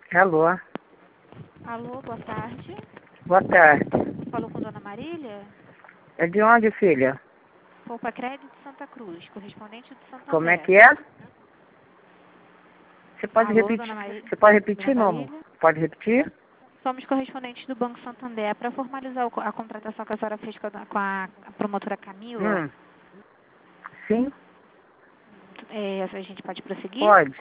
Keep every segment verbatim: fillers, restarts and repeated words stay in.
Alô, Alô, boa tarde. boa tarde. Falou com Dona Marília? É de onde, filha? Poupa Crédito de Santa Cruz, correspondente de Santander. Como é que é? Você pode Alô, repetir? Dona Marília? Você pode Dona repetir, meu amor? Marília? Pode repetir? Somos correspondentes do Banco Santander para formalizar o- a contratação que a senhora fez com a, com a- a promotora Camila. Hum. Sim, É, a gente pode prosseguir? pode.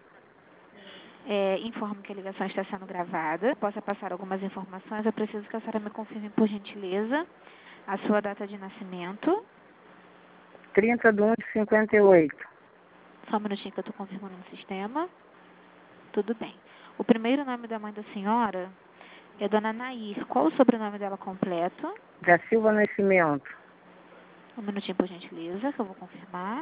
É, informo que a ligação está sendo gravada. Posso passar algumas informações. Eu preciso que a senhora me confirme, por gentileza, a sua data de nascimento. trinta de um de cinquenta e oito. Só um minutinho que eu estou confirmando no sistema. Tudo bem. O primeiro nome da mãe da senhora é Dona Nair. Qual o sobrenome dela completo? Da Silva Nascimento. Um minutinho, por gentileza, que eu vou confirmar.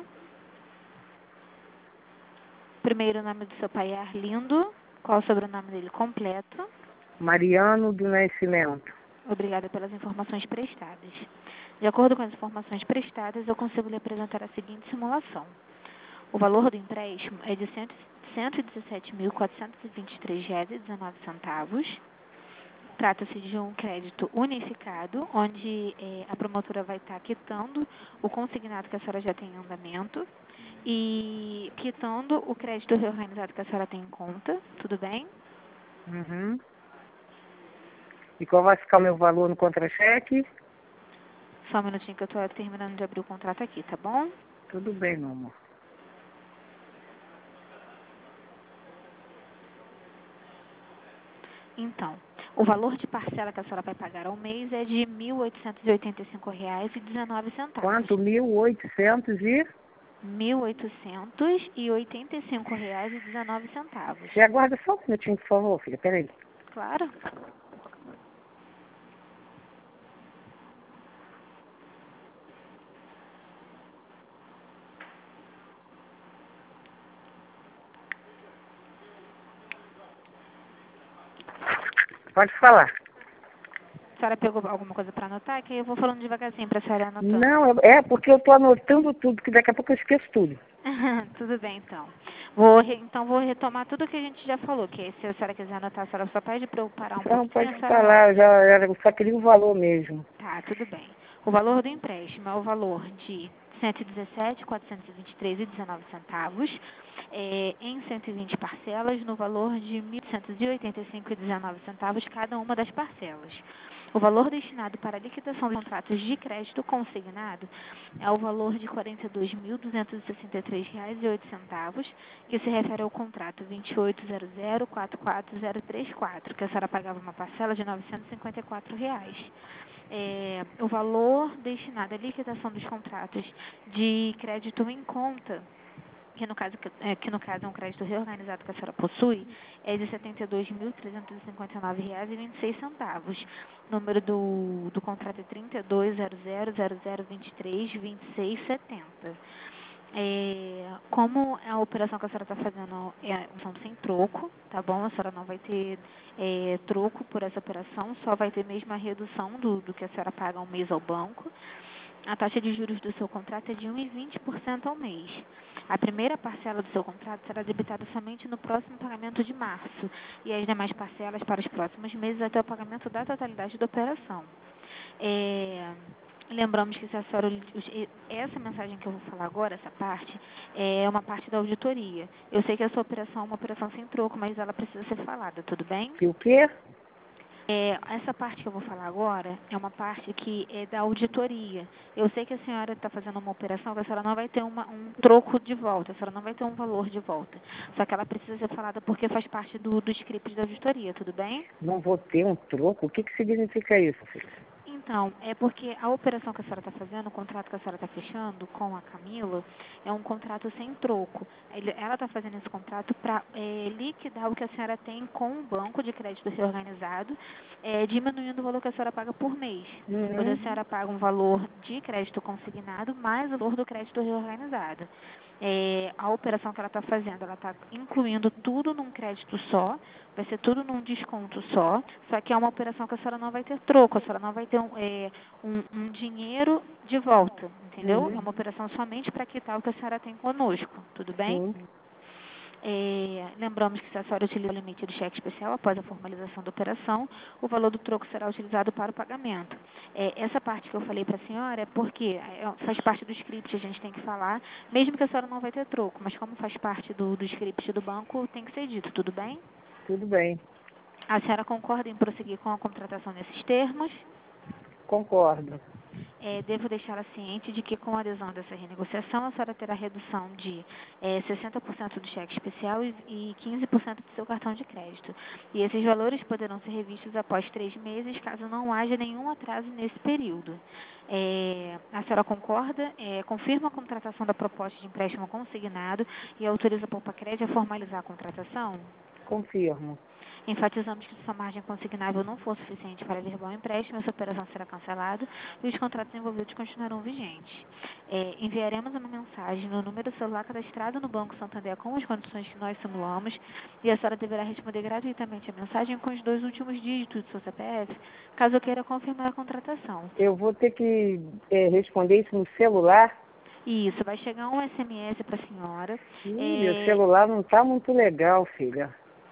O primeiro nome do seu pai é Arlindo. Qual o sobrenome dele completo? Mariano do Nascimento. Obrigada pelas informações prestadas. De acordo com as informações prestadas, eu consigo lhe apresentar a seguinte simulação. O valor do empréstimo é de cento e dezessete mil, quatrocentos e vinte e três reais e dezenove centavos. Trata-se de um crédito unificado, onde eh, a promotora vai estar quitando o consignado que a senhora já tem em andamento e quitando o crédito reorganizado que a senhora tem em conta, tudo bem? Uhum. E qual vai ficar o meu valor no contra-cheque? Só um minutinho que eu estou terminando de abrir o contrato aqui, tá bom? Tudo bem, meu amor. Então, o valor de parcela que a senhora vai pagar ao mês é de mil oitocentos e oitenta e cinco reais e dezenove centavos. Quanto? Mil oitocentos e... mil oitocentos e oitenta e cinco reais e dezenove centavos. Você aguarda só um minutinho, por favor, filha. Peraí. Claro. Pode falar. A senhora pegou alguma coisa para anotar? Que aí eu vou falando devagarzinho para a senhora anotando. Não, é porque eu tô anotando tudo, que daqui a pouco eu esqueço tudo. Tudo bem, então. Vou re- então, vou retomar tudo que a gente já falou, que se a senhora quiser anotar, a senhora só pede para eu parar um Não, pouquinho, pode a senhora falar, anota. eu já era, eu só queria o valor mesmo. Tá, tudo bem. O valor do empréstimo é o valor de cento e dezessete mil, quatrocentos e vinte e três reais e dezenove centavos, é, em cento e vinte parcelas, no valor de mil oitocentos e oitenta e cinco reais e dezenove centavos cada uma das parcelas. O valor destinado para a liquidação dos contratos de crédito consignado é o valor de quarenta e dois mil, duzentos e sessenta e três reais e oito centavos, que se refere ao contrato vinte e oito zero zero, quatro quatro zero três quatro, que a senhora pagava uma parcela de novecentos e cinquenta e quatro reais. É, o valor destinado à liquidação dos contratos de crédito em conta, que no caso, é, que no caso é um crédito reorganizado que a senhora possui, é de setenta e dois mil, trezentos e cinquenta e nove reais e vinte e seis centavos. O número do, do contrato é trinta e dois zero zero, zero zero vinte e três, vinte e seis setenta. É, como a operação que a senhora está fazendo é são sem troco, tá bom? A senhora não vai ter é, troco por essa operação, só vai ter mesmo a redução do, do que a senhora paga ao mês ao banco. A taxa de juros do seu contrato é de um vírgula vinte por cento ao mês. A primeira parcela do seu contrato será debitada somente no próximo pagamento de março e as demais parcelas para os próximos meses até o pagamento da totalidade da operação. É, lembramos que se a senhora, essa mensagem que eu vou falar agora, essa parte, é uma parte da auditoria. Eu sei que a sua operação é uma operação sem troco, mas ela precisa ser falada, tudo bem? E o quê? É, essa parte que eu vou falar agora é uma parte que é da auditoria. Eu sei que a senhora está fazendo uma operação que a senhora não vai ter uma, um troco de volta, a senhora não vai ter um valor de volta. Só que ela precisa ser falada porque faz parte do, do script da auditoria, tudo bem? Não vou ter um troco? O que, que significa isso, filha? Então, é porque a operação que a senhora está fazendo, o contrato que a senhora está fechando com a Camila, é um contrato sem troco. Ele- Ela está fazendo esse contrato para é, liquidar o que a senhora tem com o banco de crédito reorganizado, é, diminuindo o valor que a senhora paga por mês. Hoje a Uhum. senhora paga um valor de crédito consignado mais o valor do crédito reorganizado. É, a operação que ela está fazendo, ela está incluindo tudo num crédito só, vai ser tudo num desconto só, só que é uma operação que a senhora não vai ter troco, a senhora não vai ter um, é, um, um dinheiro de volta, entendeu? Uhum. É uma operação somente para quitar o que a senhora tem conosco, tudo bem? Sim. É, lembramos que se a senhora utiliza o limite do cheque especial após a formalização da operação, o valor do troco será utilizado para o pagamento. É, essa parte que eu falei para a senhora é porque é, faz parte do script, a gente tem que falar, mesmo que a senhora não vai ter troco, mas como faz parte do, do script do banco, tem que ser dito, tudo bem? Tudo bem, A senhora concorda em prosseguir com a contratação nesses termos? concordo. É, devo deixá-la ciente de que, com a adesão dessa renegociação, a senhora terá redução de é, sessenta por cento do cheque especial e, e quinze por cento do seu cartão de crédito. E esses valores poderão ser revistos após três meses, caso não haja nenhum atraso nesse período. É, a senhora concorda? É, confirma a contratação da proposta de empréstimo consignado e autoriza a Poupa-Crédito a formalizar a contratação? Confirmo. Enfatizamos que se sua margem consignável não for suficiente para averbar o empréstimo, essa operação será cancelada e os contratos envolvidos continuarão vigentes. É, enviaremos uma mensagem no número celular cadastrado no Banco Santander com as condições que nós simulamos e a senhora deverá responder gratuitamente a mensagem com os dois últimos dígitos do seu C P F, caso queira confirmar a contratação. Eu vou ter que é, responder isso no celular? Isso, vai chegar um S M S para a senhora. Ih, É, meu celular não está muito legal, filha.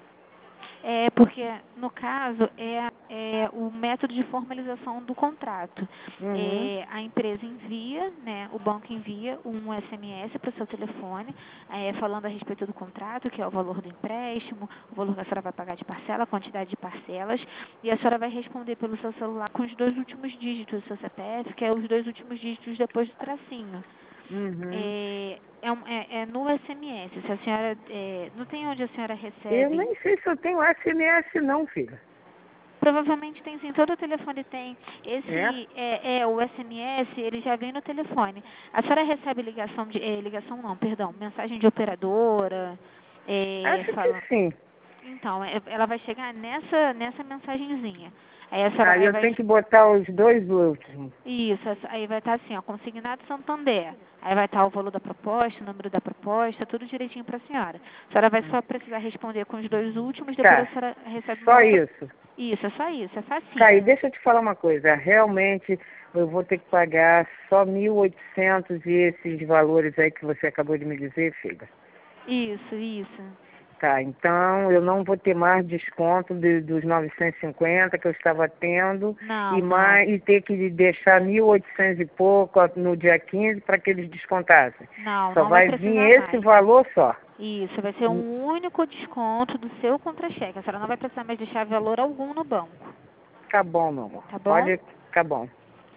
É porque, no caso, é, é o método de formalização do contrato. Uhum. É, a empresa envia, né, o banco envia um S M S para o seu telefone, é, falando a respeito do contrato, que é o valor do empréstimo, o valor que a senhora vai pagar de parcela, a quantidade de parcelas, e a senhora vai responder pelo seu celular com os dois últimos dígitos do seu C P F, que é os dois últimos dígitos depois do tracinho. Uhum. É, é, um- é- é no S M S. Se a senhora, é, não tem onde a senhora Eu recebe. nem sei se eu tenho S M S não, filha. Provavelmente tem sim, todo telefone tem. É? Esse é, é o S M S, ele já vem no telefone. A senhora recebe ligação de, é, ligação não, perdão, mensagem de operadora, é, Acho que fala. sim. Então, é- ela vai chegar nessa, nessa mensagenzinha. Aí a senhora Aí aí eu vai tenho que botar os dois últimos. isso, essa- aí vai estar assim, ó, consignado Santander. Aí vai estar o valor da proposta, o número da proposta, tudo direitinho para a senhora. A senhora vai só precisar responder com os dois últimos, depois a Tá, senhora recebe uma só outra. isso. Isso, é só isso, é Tá, e facinho. deixa eu te falar uma coisa. Realmente eu vou ter que pagar só mil e oitocentos e esses valores aí que você acabou de me dizer, filha. Isso, isso. Tá, então eu não vou ter mais desconto de- dos novecentos e cinquenta que eu estava tendo Não, e, não. mais, e ter que deixar mil e oitocentos e pouco no dia quinze para que eles descontassem. Não, Só não vai vai vir precisar esse mais. valor só. Isso, vai ser Hum, um único desconto do seu contra-cheque. A senhora não vai precisar mais deixar valor algum no banco, Tá bom, meu amor. tá bom? Pode, tá bom.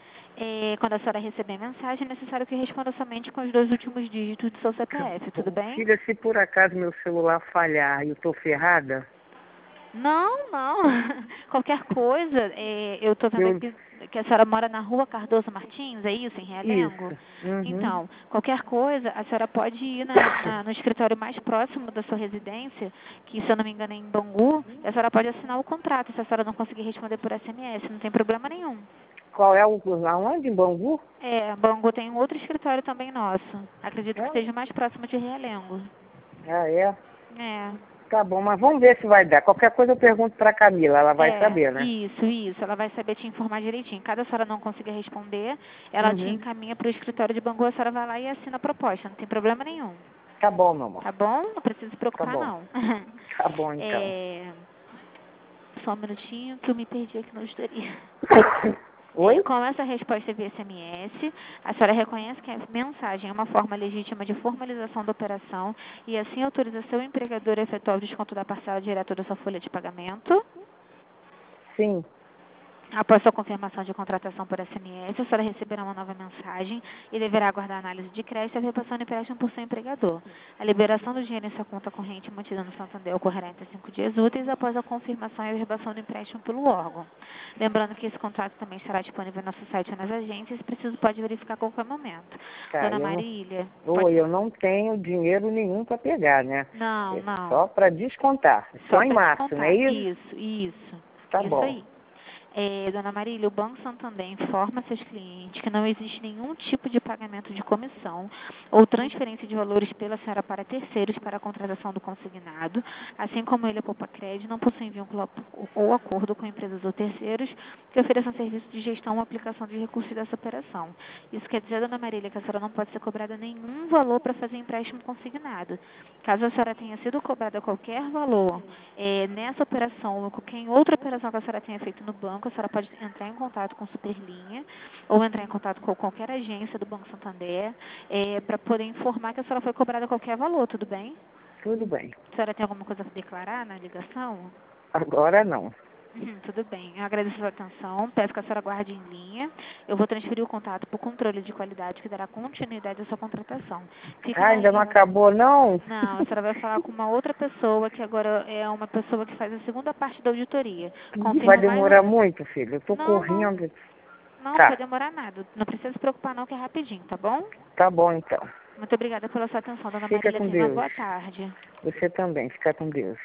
É, quando a senhora receber a mensagem, é necessário que responda somente com os dois últimos dígitos do seu C P Tá F, tudo bom. bem? Filha, se por acaso meu celular falhar e eu tô ferrada, Não, não. Qualquer coisa, é, eu estou vendo eu... aqui que a senhora mora na rua Cardoso Martins, é isso, em Realengo? Isso. Uhum. Então, qualquer coisa, a senhora pode ir na- na- no escritório mais próximo da sua residência, que se eu não me engano é em Bangu, e a senhora pode assinar o contrato, se a senhora não conseguir responder por S M S, não tem problema nenhum. Qual é o... Aonde? Em Bangu? É, Bangu tem um outro escritório também nosso. Acredito que É? seja o mais próximo de Realengo. Ah, é? É. Tá bom, mas vamos ver se vai dar. Qualquer coisa eu pergunto pra Camila, ela vai É, saber, né? isso, isso. Ela vai saber te informar direitinho. Caso a senhora não consiga responder, ela te Uhum. encaminha para o escritório de Bangu, a senhora vai lá e assina a proposta. Não tem problema nenhum. Tá bom, meu amor. Tá bom? Não precisa se Tá preocupar, bom. não. Tá bom, então. É, só um minutinho que eu me perdi aqui no história. É, Oi? com essa resposta via S M S, a senhora reconhece que a mensagem é uma forma legítima de formalização da operação e assim autoriza seu empregador a efetuar o desconto da parcela direta da sua folha de pagamento? Sim. Após sua confirmação de contratação por S M S, a senhora receberá uma nova mensagem e deverá aguardar a análise de crédito e a repassão do empréstimo por seu empregador. A liberação do dinheiro em sua conta corrente mantida no Santander ocorrerá entre cinco dias úteis após a confirmação e a repassão do empréstimo pelo órgão. Lembrando que esse contrato também estará disponível no nosso site ou nas agências, preciso pode verificar a qualquer momento. Tá, Dona eu não... Marília, pode... Oi, eu não tenho dinheiro nenhum pra pegar, né? Não, É não. só pra descontar. Só Só em para março, não é descontar. isso? Isso, isso. Tá Isso bom. aí. É, dona Marília, o Banco Santander informa seus clientes que não existe nenhum tipo de pagamento de comissão ou transferência de valores pela senhora para terceiros para a contratação do consignado, assim como ele, a Poupa Crédito, não possui vínculo ou acordo com empresas ou terceiros que ofereçam serviço de gestão ou aplicação de recursos dessa operação. Isso quer dizer, dona Marília, que a senhora não pode ser cobrada nenhum valor para fazer empréstimo consignado. Caso a senhora tenha sido cobrada qualquer valor é, nessa operação ou qualquer outra operação que a senhora tenha feito no banco, a senhora pode entrar em contato com Superlinha ou entrar em contato com qualquer agência do Banco Santander é, para poder informar que a senhora foi cobrada qualquer valor, tudo bem? Tudo bem. A senhora tem alguma coisa a declarar na ligação? Agora não. Uhum, tudo bem. Eu agradeço a sua atenção. Peço que a senhora guarde em linha. Eu vou transferir o contato para o controle de qualidade que dará continuidade à sua contratação. Fique Ah, na ainda não linha. acabou, não? Não, a senhora vai falar com uma outra pessoa, que agora é uma pessoa que faz a segunda parte da auditoria. Ih, vai Confirmo mais demorar um... muito, filho. Eu tô Não, não. correndo. Não, não vai Tá, demorar nada. Não precisa se preocupar não, que é rapidinho, tá bom? tá bom então. Muito obrigada pela sua atenção, dona Fica Marília. com Tenha uma Deus. boa tarde. Você também, fica com Deus.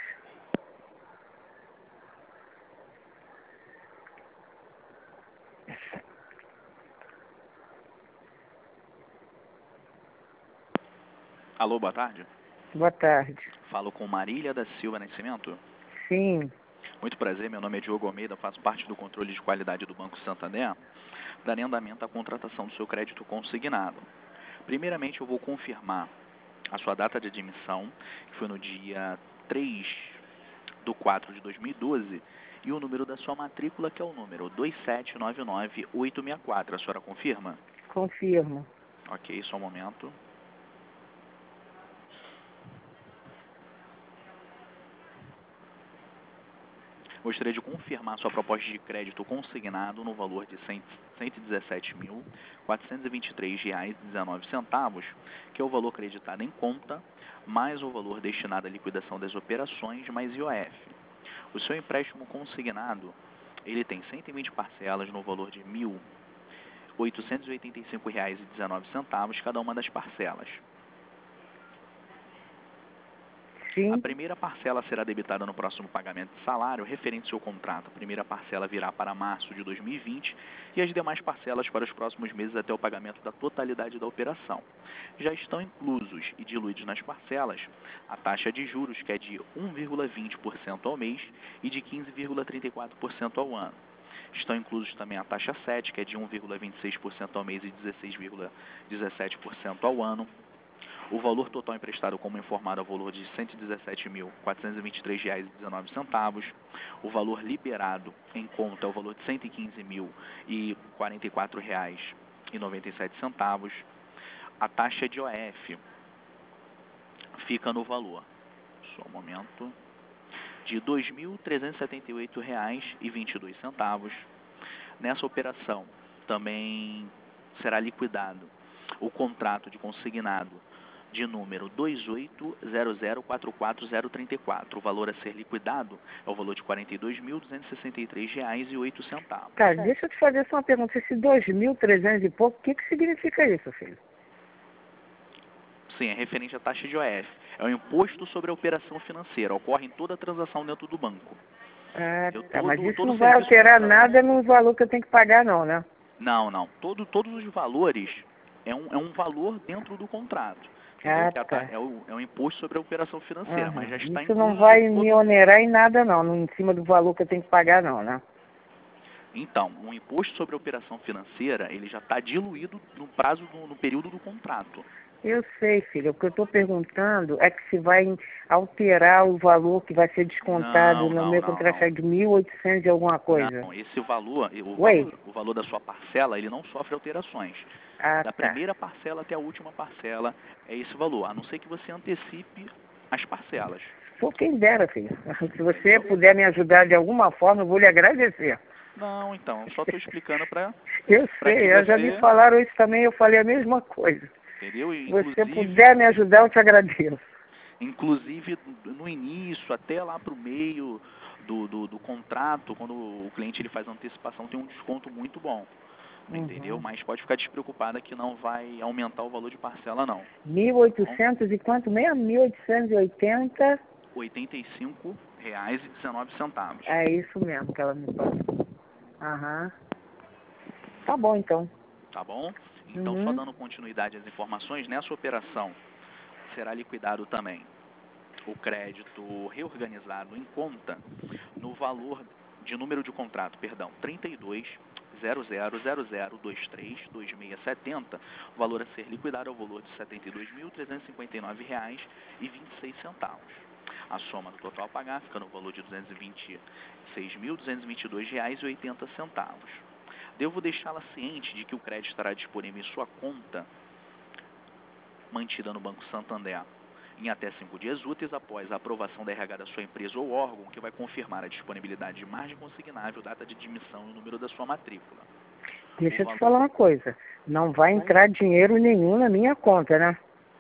Alô, boa tarde. Boa tarde. Falo com Marília da Silva Nascimento. Sim, Muito prazer, meu nome é Diogo Almeida, faço parte do controle de qualidade do Banco Santander, darei andamento à contratação do seu crédito consignado. Primeiramente, eu vou confirmar a sua data de admissão, que foi no dia três de quatro de dois mil e doze, e o número da sua matrícula, que é o número dois sete nove nove oito seis quatro. A senhora confirma? confirmo. Ok, só um momento. Gostaria de confirmar sua proposta de crédito consignado no valor de cento e dezessete mil, quatrocentos e vinte e três reais e dezenove centavos, que é o valor creditado em conta, mais o valor destinado à liquidação das operações, mais I O F. O seu empréstimo consignado, ele tem cento e vinte parcelas no valor de mil, oitocentos e oitenta e cinco reais e dezenove centavos cada uma das parcelas. A Sim, primeira parcela será debitada no próximo pagamento de salário referente ao seu contrato. A primeira parcela virá para março de dois mil e vinte e as demais parcelas para os próximos meses até o pagamento da totalidade da operação. Já estão inclusos e diluídos nas parcelas a taxa de juros, que é de um vírgula vinte por cento ao mês e de quinze vírgula trinta e quatro por cento ao ano. Estão inclusos também a taxa sete, que é de um vírgula vinte e seis por cento ao mês e dezesseis vírgula dezessete por cento ao ano. O valor total emprestado, como informado, é o valor de cento e dezessete mil, quatrocentos e vinte e três reais e dezenove centavos. O valor liberado em conta é o valor de cento e quinze mil e quarenta e quatro reais e noventa e sete centavos. A taxa de I O F fica no valor, só um momento, de dois mil trezentos e setenta e oito reais e vinte e dois centavos. Nessa operação também será liquidado o contrato de consignado de número dois oito zero zero quatro quatro zero três quatro. O valor a ser liquidado é o valor de quarenta e dois mil duzentos e sessenta e três reais e oito centavos. tá, deixa eu te fazer só uma pergunta. Esse dois mil e trezentos e pouco, o que que significa isso, filho? Sim, é referente à taxa de I O F. É o imposto sobre a operação financeira. Ocorre em toda transação dentro do banco. Ah, Eu, tá, mas todo, isso todo não vai serviço alterar prestado. nada no valor que eu tenho que pagar, não, né? Não, não. Todo, todos os valores é um, é um valor dentro do contrato. Entendeu? Ah, Que a ta- tá. é, o, é o imposto sobre a operação financeira, mas já Aham. está Isso não incluso vai me todo. onerar em nada, não, no- em cima do valor que eu tenho que pagar, não, né? Então, o imposto sobre a operação financeira, ele já está diluído no prazo, do, no período do contrato. Eu sei, filha. O que eu estou perguntando é que se vai alterar o valor que vai ser descontado Não, no não, meu não, contrato não. de mil e oitocentos e alguma coisa. Não, esse valor, o Oi? valor, o valor da sua parcela, ele não sofre alterações. Ah, Da tá. primeira parcela até a última parcela é esse valor, a não ser que você antecipe as parcelas. Pô, quem dera, filha. Se você puder me ajudar de alguma forma, eu vou lhe agradecer. Não, então, eu só estou explicando para Eu para que sei, já me você, falaram isso também, eu falei a mesma coisa. entendeu? Se você Inclusive, puder me ajudar, eu te agradeço. inclusive no início, até lá para o meio do, do, do contrato, quando o cliente ele faz antecipação, tem um desconto muito bom, entendeu? Uhum. Mas pode ficar despreocupada que não vai aumentar o valor de parcela, não. mil e Tá bom? oitocentos e quanto mesmo? mil oitocentos e oitenta? oitenta e cinco reais e dezenove centavos. É isso mesmo que ela me passou. Aham. Tá bom, então. Tá bom? Então, Uhum. só dando continuidade às informações, nessa operação será liquidado também o crédito reorganizado em conta no valor de número de contrato, perdão, trinta e dois zero zero zero zero dois três dois seis sete zero, o valor a ser liquidado é o valor de setenta e dois mil trezentos e cinquenta e nove reais e vinte e seis centavos. A soma do total a pagar fica no valor de duzentos e vinte e seis mil duzentos e vinte e dois reais e oitenta centavos. Devo deixá-la ciente de que o crédito estará disponível em sua conta mantida no Banco Santander em até cinco dias úteis após a aprovação da R H da sua empresa ou órgão, que vai confirmar a disponibilidade de margem consignável, data de admissão e o número da sua matrícula. Deixa O eu te valor- falar uma coisa. Não vai entrar dinheiro nenhum na minha conta, né?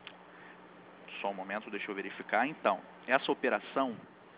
Só um momento, deixa eu verificar. Então, essa operação,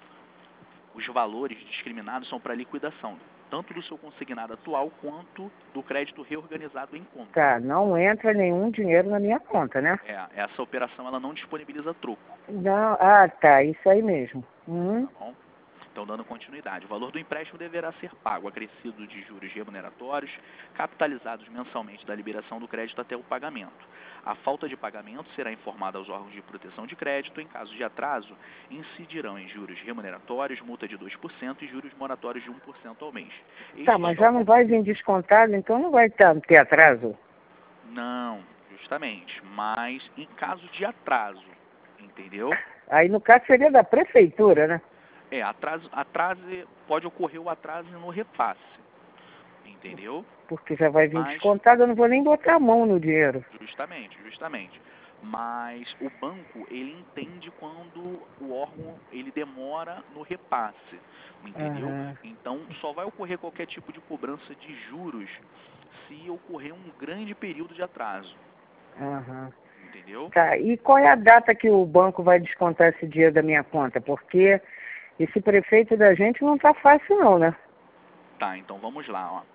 os valores discriminados são para liquidação, tanto do seu consignado atual quanto do crédito reorganizado em conta. Tá, não entra nenhum dinheiro na minha conta, né? É, essa operação ela não disponibiliza troco. Não, ah, tá, isso aí mesmo. Uhum. Tá bom? Então, dando continuidade, o valor do empréstimo deverá ser pago, acrescido de juros remuneratórios, capitalizados mensalmente da liberação do crédito até o pagamento. A falta de pagamento será informada aos órgãos de proteção de crédito. Em caso de atraso, incidirão em juros remuneratórios, multa de dois por cento e juros moratórios de um por cento ao mês. Tá, Estes mas só- já não vai vir descontado, então não vai tá, ter atraso. Não, justamente, mas em caso de atraso, entendeu? Aí no caso seria da prefeitura, né? É, atraso, atraso pode ocorrer o atraso no repasse, entendeu? Porque já vai vir Mas- descontado, eu não vou nem botar a mão no dinheiro. Justamente, justamente. Mas o banco, ele entende quando o órgão, ele demora no repasse, entendeu? Aham. Então, só vai ocorrer qualquer tipo de cobrança de juros se ocorrer um grande período de atraso, Aham. entendeu? Tá, e qual é a data que o banco vai descontar esse dinheiro da minha conta? Porque esse prefeito da gente não tá fácil não, né? Tá, então vamos lá, ó.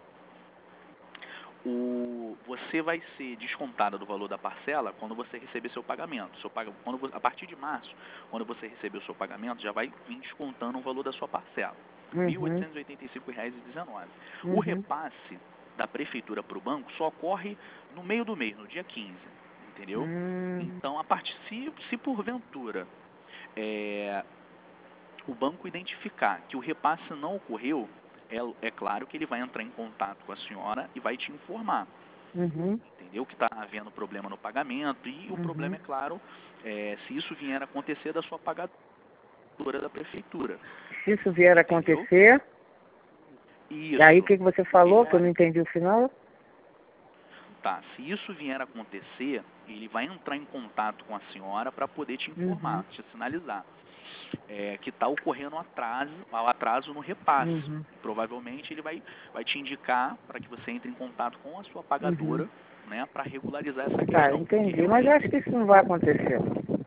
O, você vai ser descontada do valor da parcela quando você receber seu pagamento. Seu paga, quando, vo- a partir de março, quando você receber o seu pagamento, já vai vir descontando o valor da sua parcela. mil Uhum. oitocentos e oitenta e cinco reais e dezenove. Uhum. O repasse da prefeitura para o banco só ocorre no meio do mês, no dia quinze. Entendeu? Hum. Então, a partir, se, se porventura é, o banco identificar que o repasse não ocorreu, é, é claro que ele vai entrar em contato com a senhora e vai te informar, Uhum. entendeu? Que está havendo problema no pagamento e o Uhum. problema, é claro, é, se isso vier a acontecer da sua pagadora da prefeitura. Se isso vier a Entendeu? acontecer, Isso. aí o que, que você falou, É, que eu não entendi o final? Tá, se isso vier a acontecer, ele vai entrar em contato com a senhora para poder te informar, Uhum. te sinalizar é, que está ocorrendo um atraso, um atraso no repasse. Uhum. Provavelmente ele vai, vai te indicar para que você entre em contato com a sua pagadora, Uhum. né, para regularizar essa Tá, questão. porque entendi, mas eu realmente, acho que isso não vai acontecer.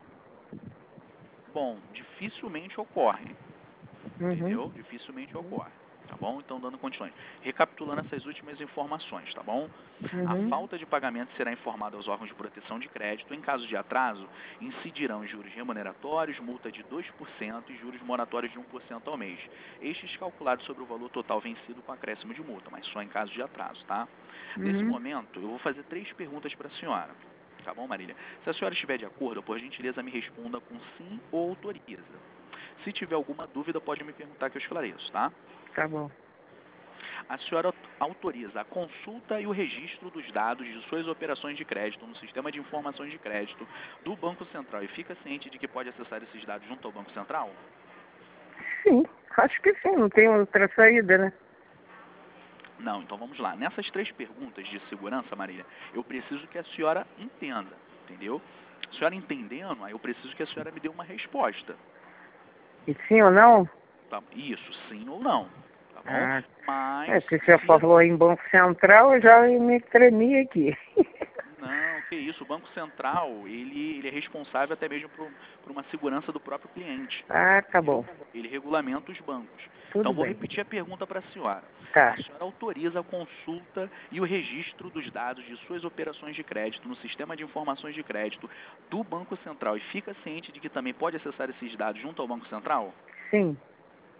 bom, dificilmente ocorre, Uhum. entendeu? Dificilmente ocorre. Tá bom? Então, dando continuidade. Recapitulando essas últimas informações, tá bom? A Uhum. falta de pagamento será informada aos órgãos de proteção de crédito. Em caso de atraso, incidirão juros remuneratórios, multa de dois por cento e juros moratórios de um por cento ao mês. Estes calculados sobre o valor total vencido com acréscimo de multa, mas só em caso de atraso, tá? Nesse Uhum. momento, eu vou fazer três perguntas para a senhora. Tá bom, Marília? Se a senhora estiver de acordo, por gentileza, me responda com sim ou autoriza. Se tiver alguma dúvida, pode me perguntar que eu esclareço, tá? Tá bom. A senhora autoriza a consulta e o registro dos dados de suas operações de crédito no sistema de informações de crédito do Banco Central e fica ciente de que pode acessar esses dados junto ao Banco Central? Sim, acho que sim, não tem outra saída, né? Não, então vamos lá. Nessas três perguntas de segurança, Marília, eu preciso que a senhora entenda, entendeu? A senhora entendendo, aí eu preciso que a senhora me dê uma resposta. E sim ou não? Tá? Isso, sim ou não, tá bom? Ah, Mas é, porque você se falou em Banco Central, eu já me tremi aqui. Não, que isso. O Banco Central, ele, ele é responsável até mesmo por, por uma segurança do próprio cliente. Ah, tá Entendeu? bom. Ele regulamenta os bancos. Tudo Então, vou bem. repetir a pergunta para a senhora. Tá. A senhora autoriza a consulta e o registro dos dados de suas operações de crédito no sistema de informações de crédito do Banco Central e fica ciente de que também pode acessar esses dados junto ao Banco Central? Sim.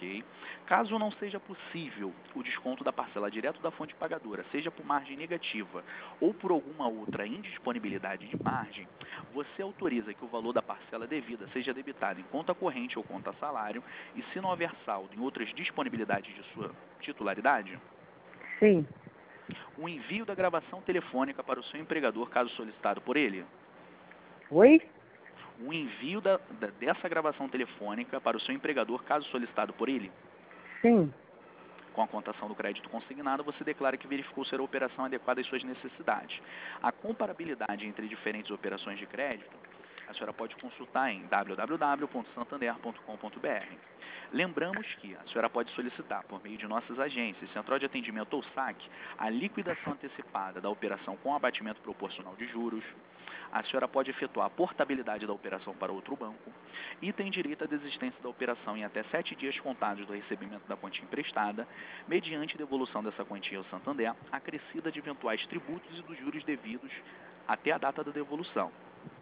Ok. Caso não seja possível o desconto da parcela direto da fonte pagadora, seja por margem negativa ou por alguma outra indisponibilidade de margem, você autoriza que o valor da parcela devida seja debitado em conta corrente ou conta salário e, se não houver saldo em outras disponibilidades de sua titularidade, Sim. o envio da gravação telefônica para o seu empregador, caso solicitado por ele. Oi? O envio da, da, dessa gravação telefônica para o seu empregador, caso solicitado por ele. Sim. Com a contação do crédito consignado, você declara que verificou ser a operação adequada às suas necessidades. A comparabilidade entre diferentes operações de crédito, a senhora pode consultar em w w w ponto santander ponto com ponto b r. Lembramos que a senhora pode solicitar, por meio de nossas agências, Central de Atendimento ou saque, a liquidação antecipada da operação com abatimento proporcional de juros. A senhora pode efetuar a portabilidade da operação para outro banco e tem direito à desistência da operação em até sete dias contados do recebimento da quantia emprestada, mediante devolução dessa quantia ao Santander, acrescida de eventuais tributos e dos juros devidos até a data da devolução.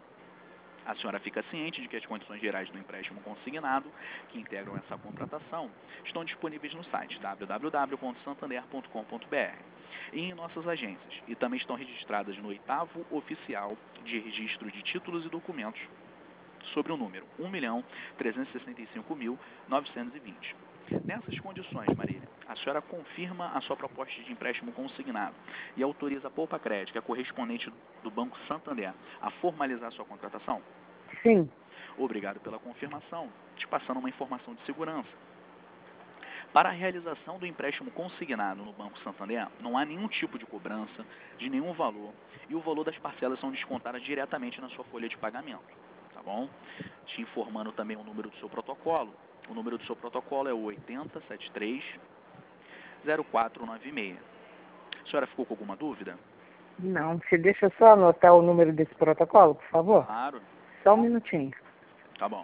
A senhora fica ciente de que as condições gerais do empréstimo consignado, que integram essa contratação, estão disponíveis no site w w w ponto santander ponto com ponto b r e em nossas agências, e também estão registradas no oitavo oficial de registro de títulos e documentos sobre o número um milhão trezentos e sessenta e cinco mil novecentos e vinte. Nessas condições, Marília, a senhora confirma a sua proposta de empréstimo consignado e autoriza a Poupa Crédito, que é correspondente do Banco Santander, a formalizar a sua contratação? Sim. Obrigado pela confirmação. Te passando uma informação de segurança. Para a realização do empréstimo consignado no Banco Santander, não há nenhum tipo de cobrança, de nenhum valor, e o valor das parcelas são descontadas diretamente na sua folha de pagamento. Tá bom? Te informando também o número do seu protocolo. O número do seu protocolo é o oito zero sete três zero quatro nove seis. A senhora ficou com alguma dúvida? Não. Você deixa eu só anotar o número desse protocolo, por favor? Claro. Só um minutinho. Tá bom.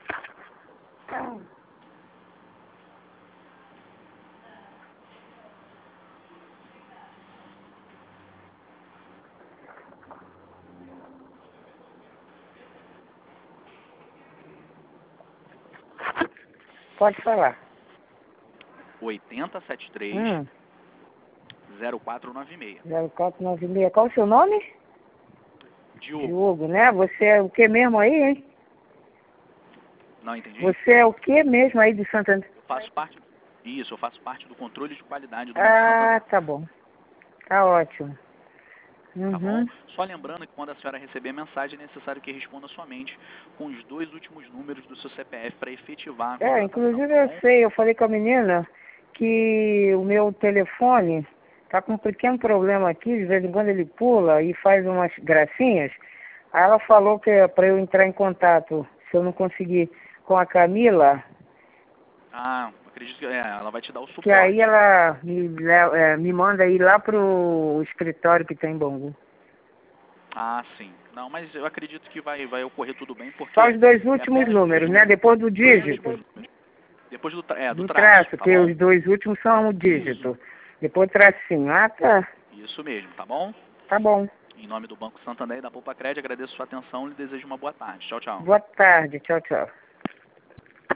Pode falar. oito zero sete três Hum. zero quatro nove seis. zero quatro nove seis. Qual o seu nome? Diogo. Diogo, né? Você é o que mesmo aí, hein? Não entendi? Você é o que mesmo aí de Santander? Eu faço parte. Isso, eu faço parte do controle de qualidade do Ah, Banco Santander. tá bom. Tá ótimo. Uhum. Tá bom? Só lembrando que quando a senhora receber a mensagem, é necessário que responda somente com os dois últimos números do seu C P F para efetivar a É, contratação. inclusive Tá eu bom? sei, eu falei com a menina que o meu telefone tá com um pequeno problema aqui, de vez em quando ele pula e faz umas gracinhas. Aí ela falou que é para eu entrar em contato, se eu não conseguir, com a Camila, Ah, acredito que é, ela vai te dar o suporte. que aí ela me, le- é, me manda ir lá pro escritório que tem em Bangu. Ah, sim. Não, mas eu acredito que vai, vai ocorrer tudo bem, porque... Só os dois últimos é, números, né? Depois do dígito, Depois do, tra- é, do, do traço, traço, tá porque bom? os dois últimos são o dígito. Depois tracinho. Ah, tá. Isso mesmo, tá bom? Tá bom. Em nome do Banco Santander e da Poupa Crédito, agradeço a sua atenção e lhe desejo uma boa tarde. Tchau, tchau. Boa tarde. Tchau, tchau.